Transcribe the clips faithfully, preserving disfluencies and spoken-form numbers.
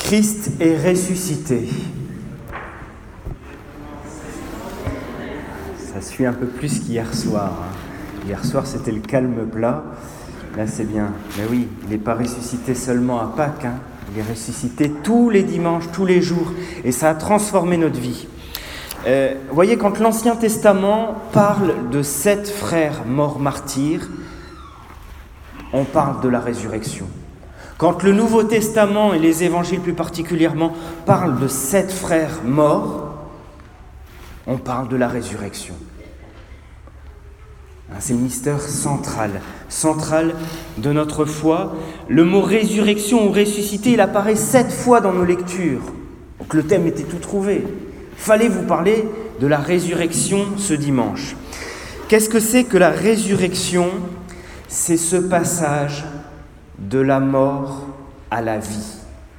Christ est ressuscité. Ça suit un peu plus qu'hier soir. hein. Hier soir, c'était le calme plat. Là, c'est bien. Mais oui, il n'est pas ressuscité seulement à Pâques. Hein. Il est ressuscité tous les dimanches, tous les jours. Et ça a transformé notre vie. Euh, vous voyez, quand l'Ancien Testament parle de sept frères morts martyrs, on parle de la résurrection. Quand le Nouveau Testament et les évangiles plus particulièrement parlent de sept frères morts, on parle de la résurrection. C'est le mystère central, central de notre foi. Le mot résurrection ou ressuscité, il apparaît sept fois dans nos lectures. Donc le thème était tout trouvé. Il fallait vous parler de la résurrection ce dimanche. Qu'est-ce que c'est que la résurrection ? C'est ce passage de la mort à la vie.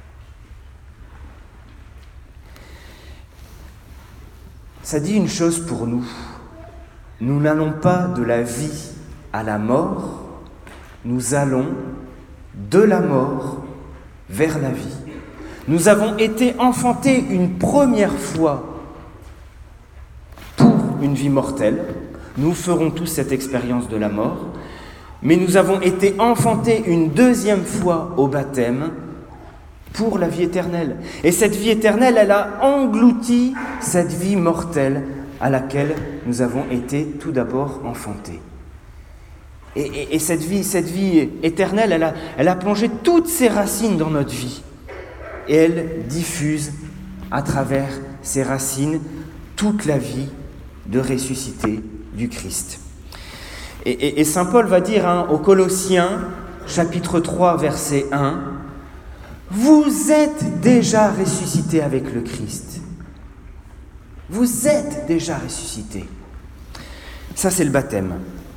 Ça dit une chose pour nous. Nous n'allons pas de la vie à la mort, nous allons de la mort vers la vie. Nous avons été enfantés une première fois pour une vie mortelle. Nous ferons tous cette expérience de la mort. Mais nous avons été enfantés une deuxième fois au baptême pour la vie éternelle. Et cette vie éternelle, elle a englouti cette vie mortelle à laquelle nous avons été tout d'abord enfantés. Et, et, et cette vie, cette vie éternelle, elle a, elle a plongé toutes ses racines dans notre vie. Et elle diffuse à travers ses racines toute la vie de ressuscité du Christ. Et, et, et saint Paul va dire hein, aux Colossiens, chapitre trois, verset un, « Vous êtes déjà ressuscités avec le Christ. » Vous êtes déjà ressuscités. Ça, c'est le baptême.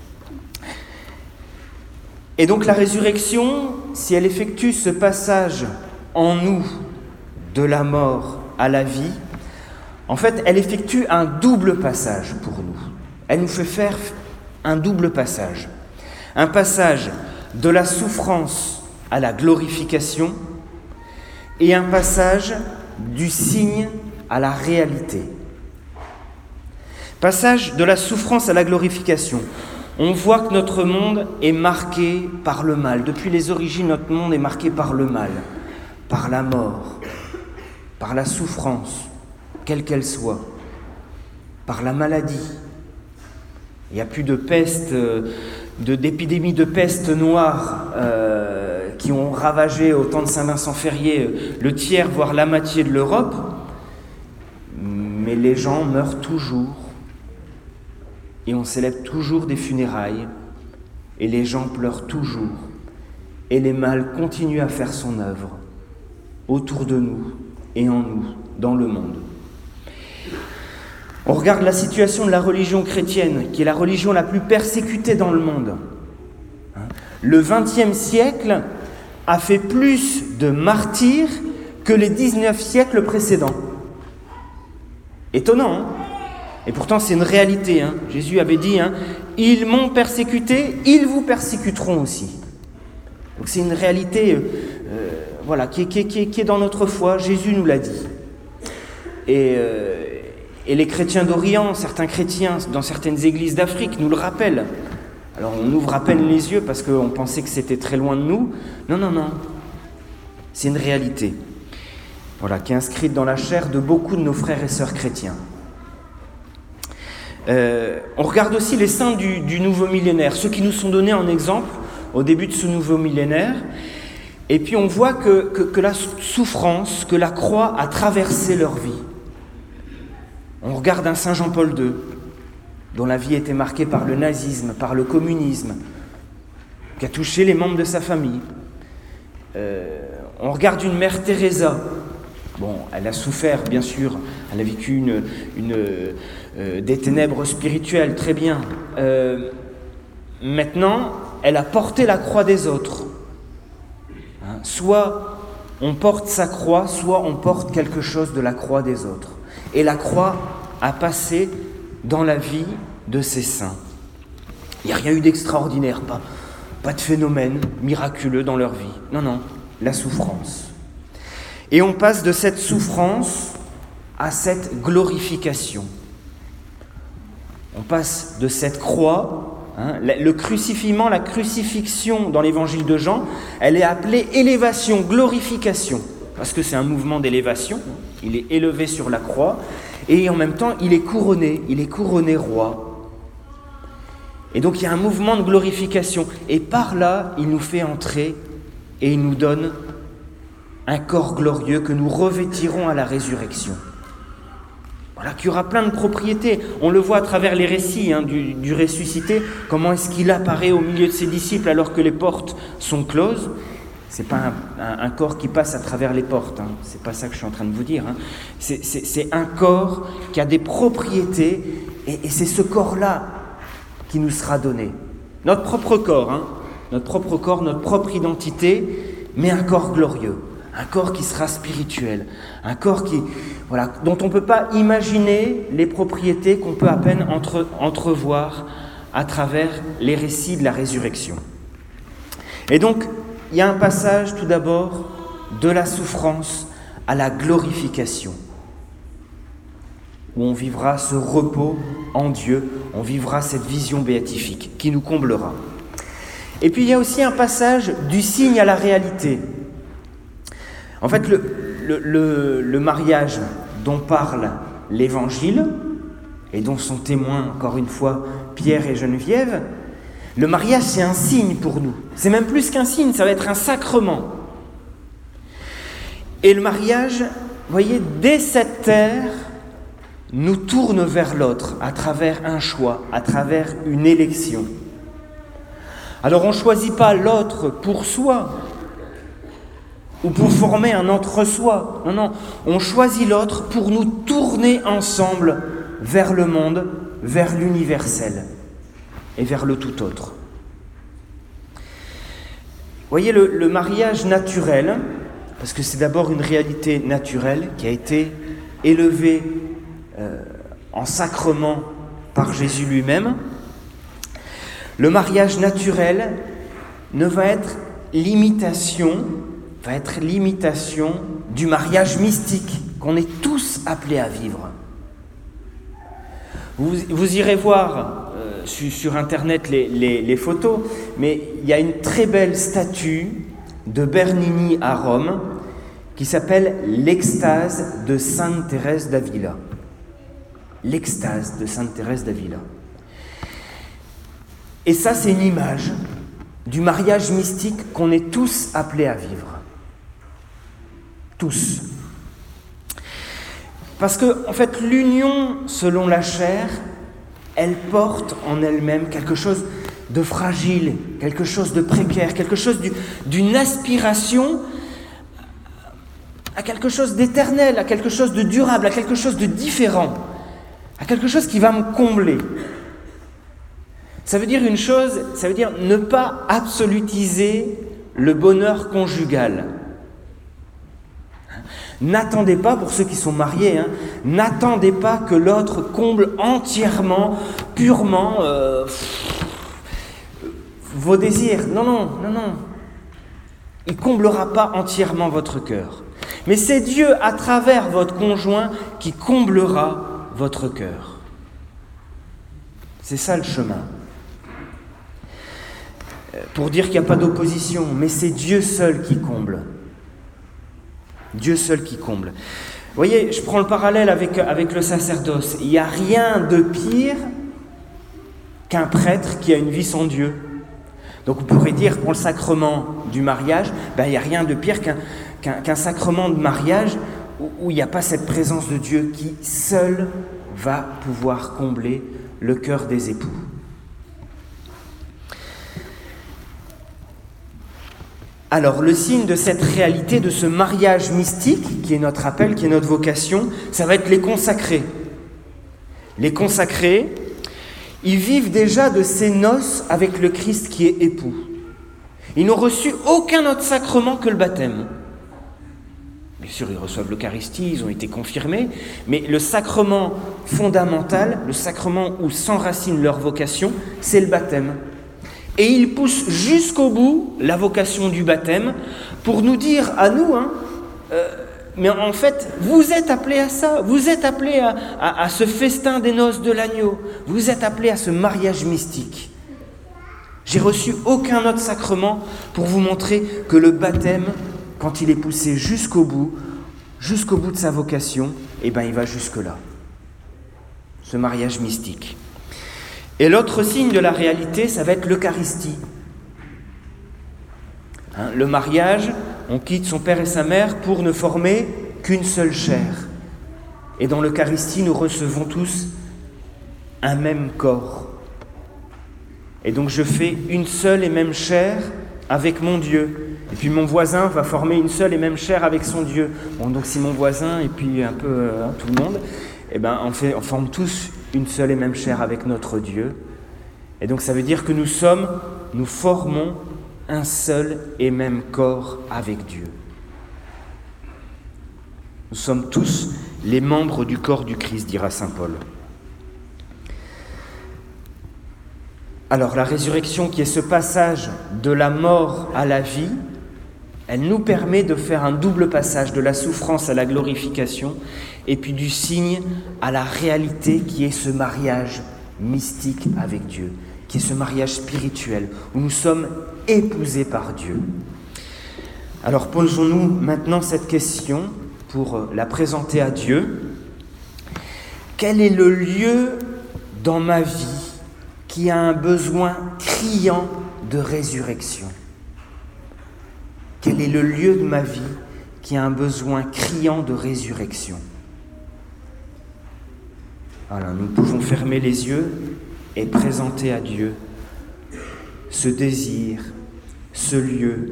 Et donc la résurrection, si elle effectue ce passage en nous de la mort à la vie, en fait, elle effectue un double passage pour nous. Elle nous fait faire un double passage. Un passage de la souffrance à la glorification et un passage du signe à la réalité. Passage de la souffrance à la glorification. On voit que notre monde est marqué par le mal. Depuis les origines, notre monde est marqué par le mal, par la mort, par la souffrance, quelle qu'elle soit, par la maladie. Il n'y a plus de peste, de, d'épidémies de peste noire euh, qui ont ravagé au temps de Saint-Vincent-Ferrier le tiers, voire la moitié de l'Europe. Mais les gens meurent toujours. Et on célèbre toujours des funérailles, et les gens pleurent toujours, et les mal continuent à faire son œuvre, autour de nous et en nous, dans le monde. On regarde la situation de la religion chrétienne, qui est la religion la plus persécutée dans le monde. Le vingtième siècle a fait plus de martyrs que les dix-neuf siècles précédents. Étonnant, hein ? Et pourtant, c'est une réalité. Hein. Jésus avait dit hein, « Ils m'ont persécuté, ils vous persécuteront aussi. » Donc c'est une réalité euh, voilà, qui, est, qui, est, qui, est, qui est dans notre foi. Jésus nous l'a dit. Et, euh, et les chrétiens d'Orient, certains chrétiens dans certaines églises d'Afrique nous le rappellent. Alors on ouvre à peine les yeux parce qu'on pensait que c'était très loin de nous. Non, non, non. C'est une réalité. Voilà, qui est inscrite dans la chair de beaucoup de nos frères et sœurs chrétiens. Euh, on regarde aussi les saints du, du nouveau millénaire, ceux qui nous sont donnés en exemple au début de ce nouveau millénaire. Et puis on voit que, que, que la souffrance, que la croix a traversé leur vie. On regarde un saint Jean-Paul deux, dont la vie était marquée par le nazisme, par le communisme, qui a touché les membres de sa famille. Euh, on regarde une mère Teresa. Bon, elle a souffert, bien sûr, elle a vécu une, une, euh, des ténèbres spirituelles, très bien. Euh, maintenant, elle a porté la croix des autres. Hein, soit on porte sa croix, soit on porte quelque chose de la croix des autres. Et la croix a passé dans la vie de ces saints. Il n'y a rien eu d'extraordinaire, pas, pas de phénomène miraculeux dans leur vie. Non, non, la souffrance. Et on passe de cette souffrance à cette glorification. On passe de cette croix, hein, le crucifiement, la crucifixion dans l'évangile de Jean, elle est appelée élévation, glorification, parce que c'est un mouvement d'élévation, il est élevé sur la croix, et en même temps il est couronné, il est couronné roi. Et donc il y a un mouvement de glorification, et par là il nous fait entrer, et il nous donne un corps glorieux que nous revêtirons à la résurrection. Voilà, qui aura plein de propriétés. On le voit à travers les récits hein, du, du ressuscité, comment est-ce qu'il apparaît au milieu de ses disciples alors que les portes sont closes. C'est pas un, un, un corps qui passe à travers les portes, hein. C'est pas ça que je suis en train de vous dire. Hein. C'est, c'est, c'est un corps qui a des propriétés, et, et c'est ce corps-là qui nous sera donné. Notre propre corps, hein, notre propre corps, notre propre identité, mais un corps glorieux. Un corps qui sera spirituel, un corps qui, voilà, dont on ne peut pas imaginer les propriétés qu'on peut à peine entre, entrevoir à travers les récits de la résurrection. Et donc, il y a un passage tout d'abord de la souffrance à la glorification, où on vivra ce repos en Dieu, on vivra cette vision béatifique qui nous comblera. Et puis il y a aussi un passage du signe à la réalité. En fait, le, le, le, le mariage dont parle l'Évangile, et dont sont témoins, encore une fois, Pierre et Geneviève, le mariage, c'est un signe pour nous. C'est même plus qu'un signe, ça va être un sacrement. Et le mariage, vous voyez, dès cette terre, nous tourne vers l'autre, à travers un choix, à travers une élection. Alors on ne choisit pas l'autre pour soi, ou pour former un entre-soi. Non, non, on choisit l'autre pour nous tourner ensemble vers le monde, vers l'universel et vers le tout autre. Vous voyez, le, le mariage naturel, parce que c'est d'abord une réalité naturelle qui a été élevée euh, en sacrement par Jésus lui-même, le mariage naturel ne va être l'imitation va être l'imitation du mariage mystique qu'on est tous appelés à vivre. Vous, vous irez voir euh, sur, sur Internet les, les, les photos, mais il y a une très belle statue de Bernini à Rome qui s'appelle l'extase de Sainte Thérèse d'Avila. L'extase de Sainte Thérèse d'Avila. Et ça, c'est une image du mariage mystique qu'on est tous appelés à vivre. Tous. Parce que, en fait, l'union selon la chair, elle porte en elle-même quelque chose de fragile, quelque chose de précaire, quelque chose du, d'une aspiration à quelque chose d'éternel, à quelque chose de durable, à quelque chose de différent, à quelque chose qui va me combler. Ça veut dire une chose, ça veut dire ne pas absolutiser le bonheur conjugal. N'attendez pas, pour ceux qui sont mariés, hein, n'attendez pas que l'autre comble entièrement, purement euh, vos désirs. Non, non, non, non. Il ne comblera pas entièrement votre cœur. Mais c'est Dieu, à travers votre conjoint, qui comblera votre cœur. C'est ça le chemin. Pour dire qu'il n'y a pas d'opposition, mais c'est Dieu seul qui comble. Dieu seul qui comble. Vous voyez, je prends le parallèle avec, avec le sacerdoce. Il n'y a rien de pire qu'un prêtre qui a une vie sans Dieu. Donc vous pourrez dire, pour le sacrement du mariage, ben, il n'y a rien de pire qu'un, qu'un, qu'un sacrement de mariage où, où il n'y a pas cette présence de Dieu qui seul va pouvoir combler le cœur des époux. Alors, le signe de cette réalité, de ce mariage mystique, qui est notre appel, qui est notre vocation, ça va être les consacrés. Les consacrés, ils vivent déjà de ces noces avec le Christ qui est époux. Ils n'ont reçu aucun autre sacrement que le baptême. Bien sûr, ils reçoivent l'Eucharistie, ils ont été confirmés, mais le sacrement fondamental, le sacrement où s'enracine leur vocation, c'est le baptême. Et il pousse jusqu'au bout la vocation du baptême pour nous dire à nous, hein, euh, mais en fait, vous êtes appelés à ça, vous êtes appelés à, à, à ce festin des noces de l'agneau, vous êtes appelés à ce mariage mystique. J'ai reçu aucun autre sacrement pour vous montrer que le baptême, quand il est poussé jusqu'au bout, jusqu'au bout de sa vocation, eh ben il va jusque-là. Ce mariage mystique. Et l'autre signe de la réalité, ça va être l'Eucharistie. Hein, le mariage, on quitte son père et sa mère pour ne former qu'une seule chair. Et dans l'Eucharistie, nous recevons tous un même corps. Et donc je fais une seule et même chair avec mon Dieu. Et puis mon voisin va former une seule et même chair avec son Dieu. Bon, donc si mon voisin et puis un peu hein, tout le monde, eh ben, on, fait, on forme tous une seule et même chair avec notre Dieu. Et donc ça veut dire que nous sommes, nous formons un seul et même corps avec Dieu. Nous sommes tous les membres du corps du Christ, dira saint Paul. Alors la résurrection, qui est ce passage de la mort à la vie, elle nous permet de faire un double passage de la souffrance à la glorification et puis du signe à la réalité qui est ce mariage mystique avec Dieu, qui est ce mariage spirituel où nous sommes épousés par Dieu. Alors posons-nous maintenant cette question pour la présenter à Dieu. Quel est le lieu dans ma vie qui a un besoin criant de résurrection? Quel est le lieu de ma vie qui a un besoin criant de résurrection? Voilà, nous pouvons fermer les yeux et présenter à Dieu ce désir, ce lieu.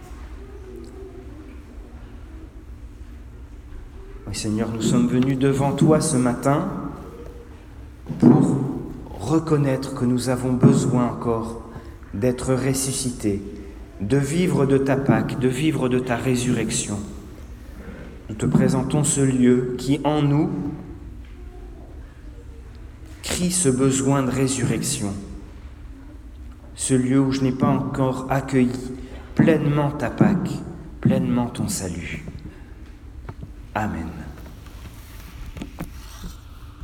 Oui, Seigneur, nous sommes venus devant toi ce matin pour reconnaître que nous avons besoin encore d'être ressuscités, de vivre de ta Pâque, de vivre de ta résurrection. Nous te présentons ce lieu qui, en nous, crie ce besoin de résurrection. Ce lieu où je n'ai pas encore accueilli pleinement ta Pâque, pleinement ton salut. Amen.